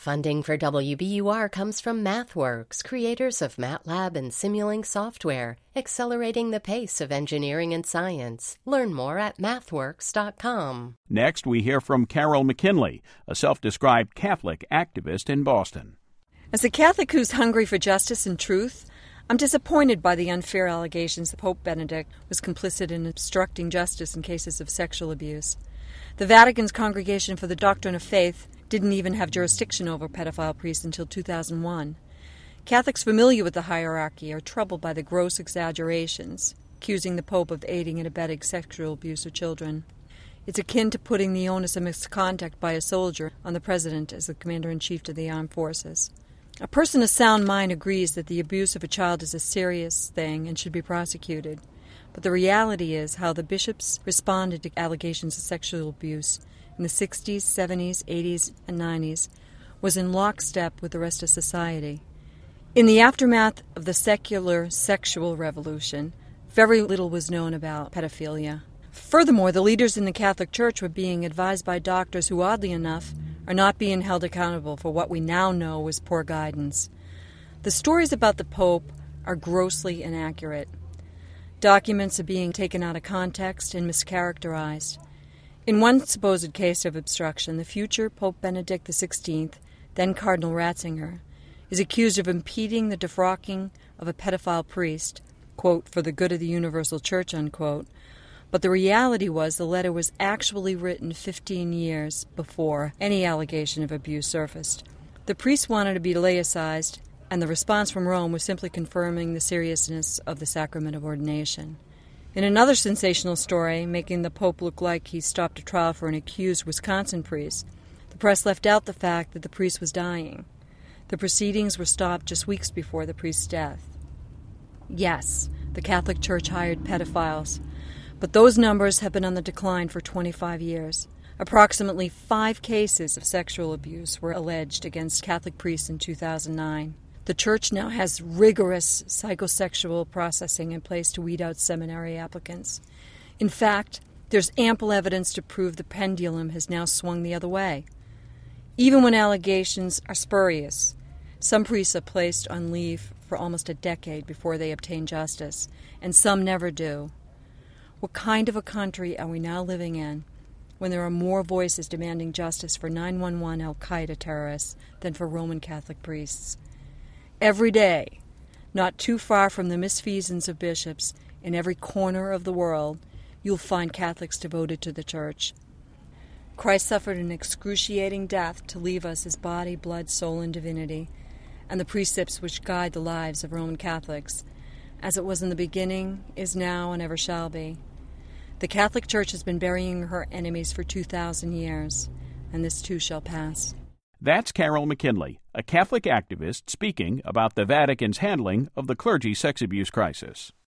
Funding for WBUR comes from MathWorks, creators of MATLAB and Simulink software, accelerating the pace of engineering and science. Learn more at mathworks.com. Next, we hear from Carol McKinley, a self-described Catholic activist in Boston. As a Catholic who's hungry for justice and truth, I'm disappointed by the unfair allegations that Pope Benedict was complicit in obstructing justice in cases of sexual abuse. The Vatican's Congregation for the Doctrine of Faith didn't even have jurisdiction over pedophile priests until 2001. Catholics familiar with the hierarchy are troubled by the gross exaggerations, accusing the Pope of aiding and abetting sexual abuse of children. It's akin to putting the onus of misconduct by a soldier on the President as the Commander-in-Chief of the Armed Forces. A person of sound mind agrees that the abuse of a child is a serious thing and should be prosecuted. But the reality is how the bishops responded to allegations of sexual abuse in the 60s, 70s, 80s, and 90s was in lockstep with the rest of society. In the aftermath of the secular sexual revolution, very little was known about pedophilia. Furthermore, the leaders in the Catholic Church were being advised by doctors who, oddly enough, are not being held accountable for what we now know was poor guidance. The stories about the Pope are grossly inaccurate. Documents are being taken out of context and mischaracterized. In one supposed case of obstruction, the future Pope Benedict XVI, then Cardinal Ratzinger, is accused of impeding the defrocking of a pedophile priest, quote, for the good of the universal church, unquote. But the reality was the letter was actually written 15 years before any allegation of abuse surfaced. The priest wanted to be laicized, and the response from Rome was simply confirming the seriousness of the sacrament of ordination. In another sensational story, making the Pope look like he stopped a trial for an accused Wisconsin priest, the press left out the fact that the priest was dying. The proceedings were stopped just weeks before the priest's death. Yes, the Catholic Church hired pedophiles, but those numbers have been on the decline for 25 years. Approximately 5 cases of sexual abuse were alleged against Catholic priests in 2009. The Church now has rigorous psychosexual processing in place to weed out seminary applicants. In fact, there's ample evidence to prove the pendulum has now swung the other way. Even when allegations are spurious, some priests are placed on leave for almost a decade before they obtain justice, and some never do. What kind of a country are we now living in when there are more voices demanding justice for 9/11 al-Qaeda terrorists than for Roman Catholic priests? Every day, not too far from the misfeasance of bishops, in every corner of the world, you'll find Catholics devoted to the Church. Christ suffered an excruciating death to leave us his body, blood, soul, and divinity, and the precepts which guide the lives of Roman Catholics, as it was in the beginning, is now, and ever shall be. The Catholic Church has been burying her enemies for 2,000 years, and this too shall pass. That's Carol McKinley, a Catholic activist speaking about the Vatican's handling of the clergy sex abuse crisis.